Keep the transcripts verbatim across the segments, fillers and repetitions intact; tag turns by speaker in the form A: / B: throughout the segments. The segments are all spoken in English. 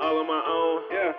A: all on my own, yeah.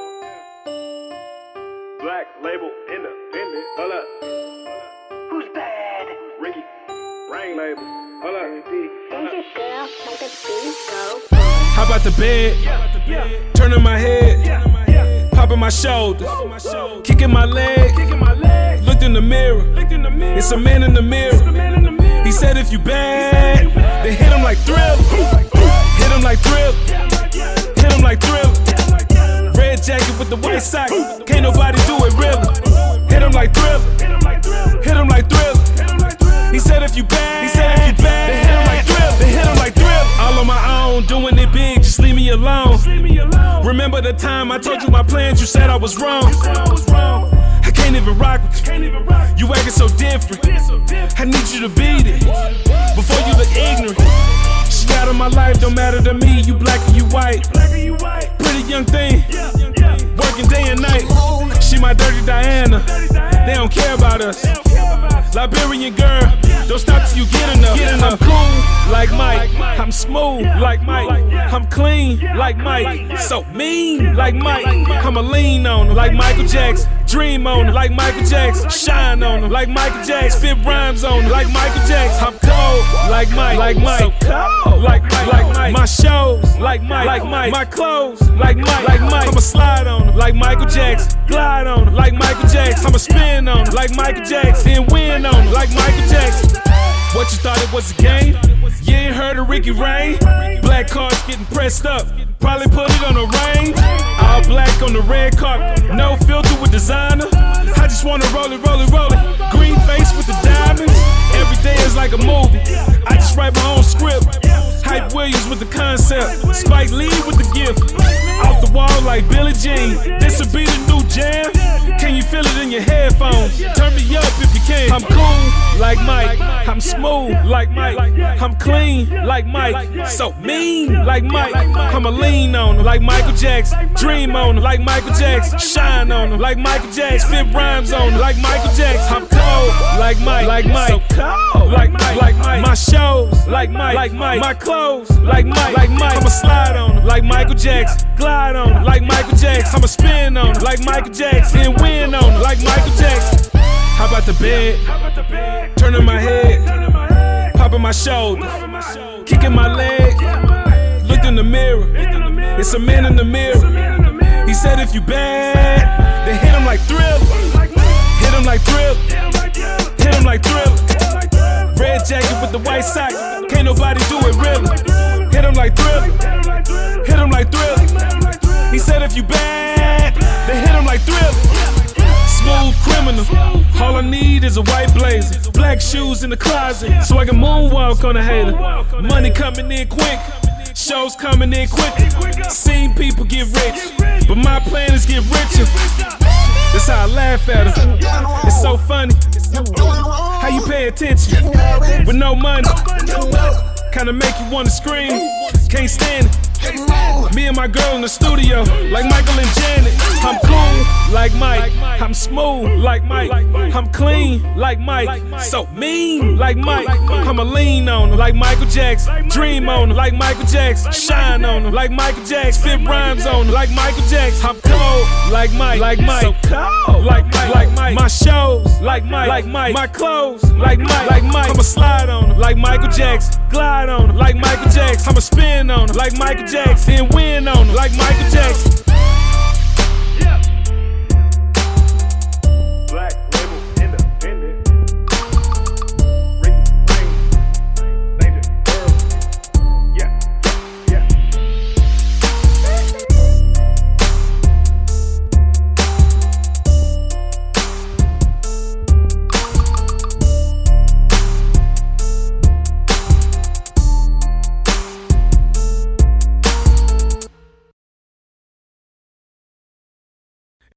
A: Black label independent, hold up.
B: Who's bad?
A: Ricky, Rain label, hold up.
B: Don't you girl make the beat go?
C: How about the bed?
A: Yeah, yeah,
C: Turning my head,
A: yeah, yeah.
C: popping my shoulder,
A: Popping my shoulder,
C: kicking my leg.
A: kicking my leg.
C: Looked in the mirror,
A: Looked in the mirror.
C: it's a man in the mirror.
A: The man in the mirror.
C: He said if you bad, then hit him like Thriller. Hit him like Thriller. Hit him like Thriller. Red jacket with the white sock. Can't nobody do it really. Hit him like Thriller. Hit him like Thriller. He said if you bad, he said if you bad, then hit him like Thriller. Then hit him like Thriller. All on my own, doing it big, just leave me alone. Remember the time I told you my plans, you said I was wrong. I can't even rock with you. You acting so different. I need you to beat it before you look ignorant. She out of my life, don't matter to me. You black or you white. Pretty young thing, working day and night. She my dirty Diana. They don't care about us. Liberian girl, don't stop till you get enough. Get enough. I'm cool like Mike. I'm smooth like Mike. I'm clean like Mike. So mean like Mike. I'ma lean on him like Michael Jackson. Dream on him like Michael Jackson. Shine on him like Michael Jackson. Spit rhymes on him like Michael Jackson. I'm cold like Mike. Like Mike. So cold like Mike. Like Mike. My shows like Mike. Like Mike. My clothes like Mike. Like Mike. I'ma slide on him like Michael Jackson. Glide on him like Michael Jackson. I'ma spin on him like Michael Jackson. And win on him like Michael Jackson. What you thought it was a game? You ain't heard of Ricky Rain? Black cars getting pressed up. Probably put it on the rain. All black on the red carpet. No filter with designer. I just wanna roll it, roll it, roll it. Green face with the diamonds. Every day is like a movie. I just write my own script. Hype Williams with the concept. Spike Lee with the gift. Off the wall like Billie Jean. This'll be the new jam. Can you feel it in your headphones? Turn me up if you can. I'm cool like Mike. I'm smooth like Mike. I'm clean like Mike. So mean like Mike. I'ma lean on him like Michael Jackson. Dream on him like Michael Jackson. Shine on him like Michael Jackson. Spit rhymes on him like Michael Jackson. I'm cold like Mike. Like Mike. So cold like Mike. Like Mike. My shows like Mike. Like Mike. My clothes like Mike. Like Mike. I'ma slide on him like Michael Jackson. Glide on him like Michael Jackson. I'ma spin on him like Michael Jackson. And win on him like Michael Jackson. How about the bed? Turning my head, popping my shoulder, kicking my leg. Looked in the mirror, it's a man in the mirror. He said if you bad, then hit him like Thriller. Hit him like Thriller. Hit him like Thriller. Red jacket with the white sock. Can't nobody do it really. Hit him like Thriller. Hit him like Thriller. He said if you bad, then hit him like Thriller. Smooth criminal. All I need is a white blazer, black shoes in the closet, so I can moonwalk on a hater. Money coming in quick, shows coming in quick. Seen people get rich, but my plan is get richer. That's how I laugh at her. It's so funny. How you pay attention with no money? Kinda make you wanna scream. Can't stand it. Me and my girl in the studio, like Michael and Janet. I'm cool like Mike. I'm smooth like Mike. I'm clean like Mike. So mean like Mike. I'ma lean on him like Michael Jackson. Dream on him like Michael Jackson. Shine on him like Michael Jackson. Spit rhymes on him like Michael Jackson. I'm cold like Mike. Like Mike. So cold like Mike. Like Mike. My shows like Mike. Like Mike. My clothes like Mike. Like Mike. I'ma slide on him like Michael Jackson. Glide on him like Michael Jackson. I'ma spin on him like Michael Jackson. And win on him like Michael Jackson.